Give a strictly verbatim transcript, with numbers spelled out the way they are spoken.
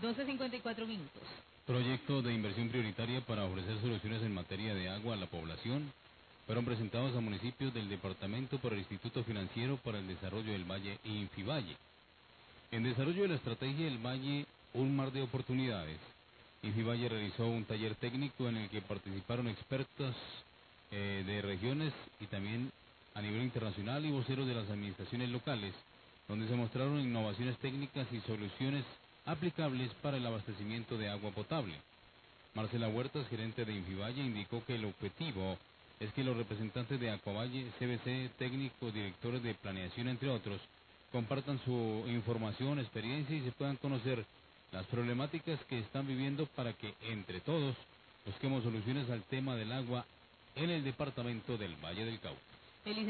doce cincuenta y cuatro minutos. Proyecto de inversión prioritaria para ofrecer soluciones en materia de agua a la población fueron presentados a municipios del departamento por el Instituto Financiero para el Desarrollo del Valle e Infivalle. En desarrollo de la estrategia del Valle, un mar de oportunidades, Infivalle realizó un taller técnico en el que participaron expertos eh, de regiones y también a nivel internacional y voceros de las administraciones locales, donde se mostraron innovaciones técnicas y soluciones aplicables para el abastecimiento de agua potable. Marcela Huertas, gerente de Infivalle, indicó que el objetivo es que los representantes de Acuavalle, C B C, técnicos, directores de planeación, entre otros, compartan su información, experiencia y se puedan conocer las problemáticas que están viviendo para que, entre todos, busquemos soluciones al tema del agua en el departamento del Valle del Cauca.